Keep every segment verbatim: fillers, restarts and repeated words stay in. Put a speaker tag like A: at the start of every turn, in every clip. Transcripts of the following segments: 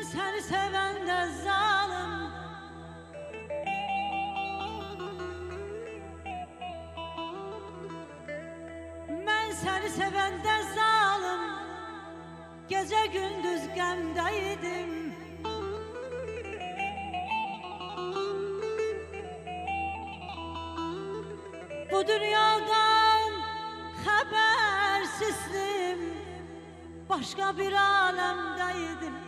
A: seni seven de zalim, ben seni seven de zalim, gece gündüz gemdeydim. Bu dünyadan habersizdim, başka bir alemdeydim.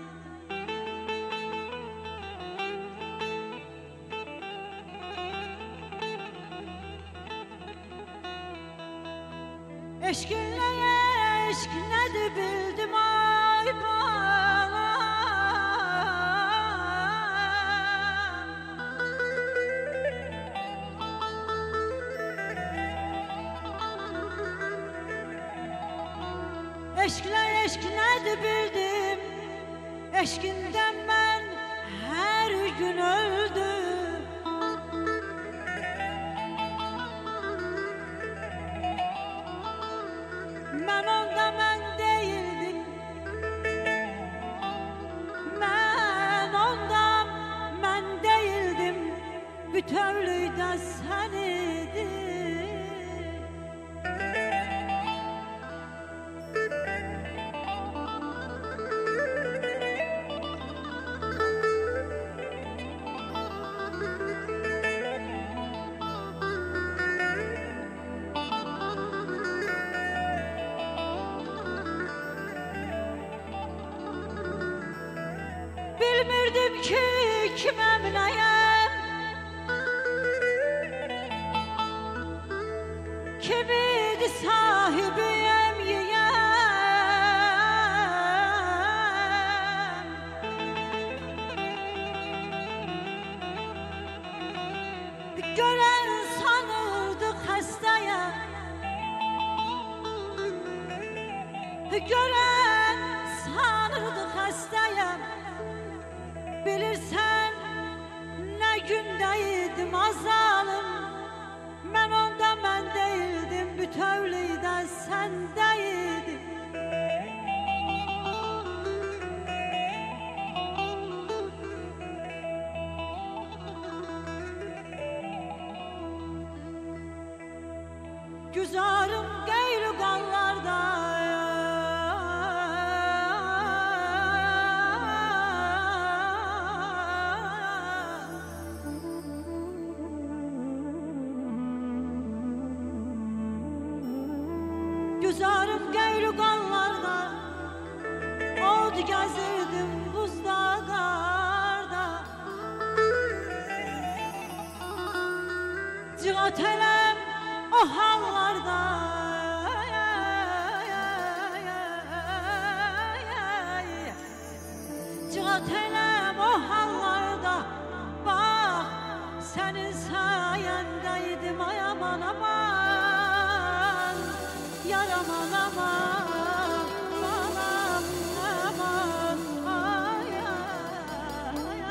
A: Eşkinle eşk nedir bildim ay bana. Eşkle eşk nedir bildim, eşkinden ben her gün öldüm. Ben onda ben değildim, ben ondan ben değildim, bütünlüğü de sen idin. Bilmirdim ki kime müneyem, kim idi sahibiyem yiyem. Gören sanırdı hastayım, gören sanırdı hastayım. Bilirsen ne gündeydim azalım, ben onda ben değildim, bütünlüğü de sendeydim. Güzarım geyri gallarda, güzarım geyri gallarda, od gezirdim buzda darda. Cihat elem o hallarda, cihat elem o hallarda. Bak senin sayendeydim ay aman aman, yar aman aman, aman aman, ay ay ay.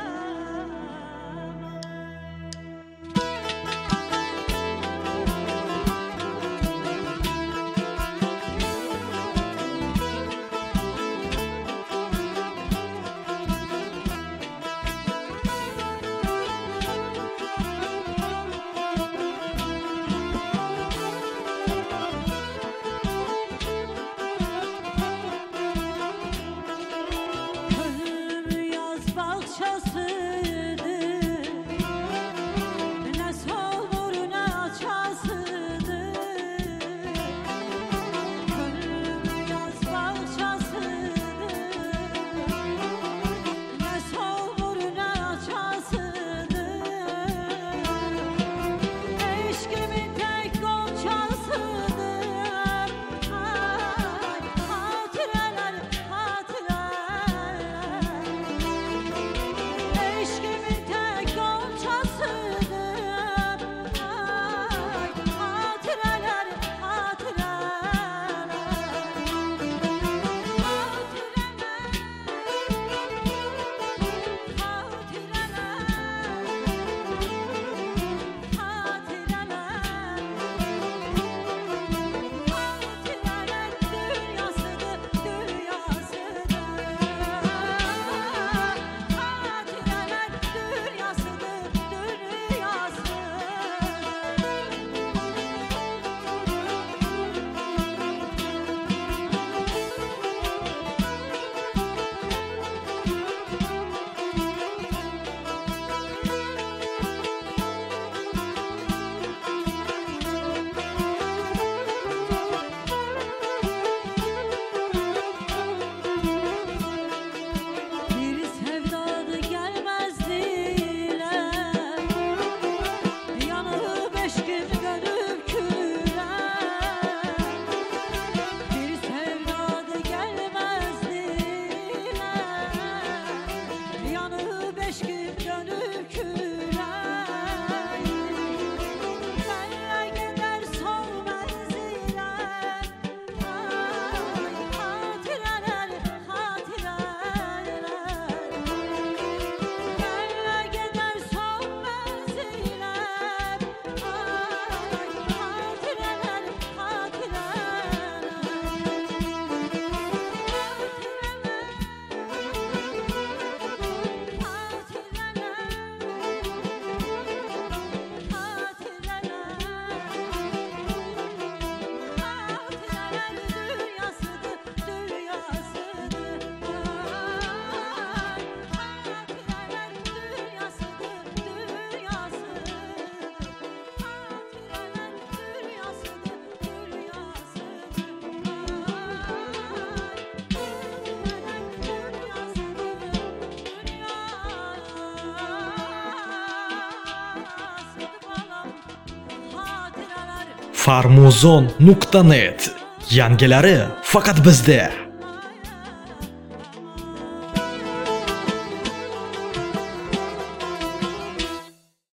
B: farmuzon nuqta net. Yangilari faqat bizda.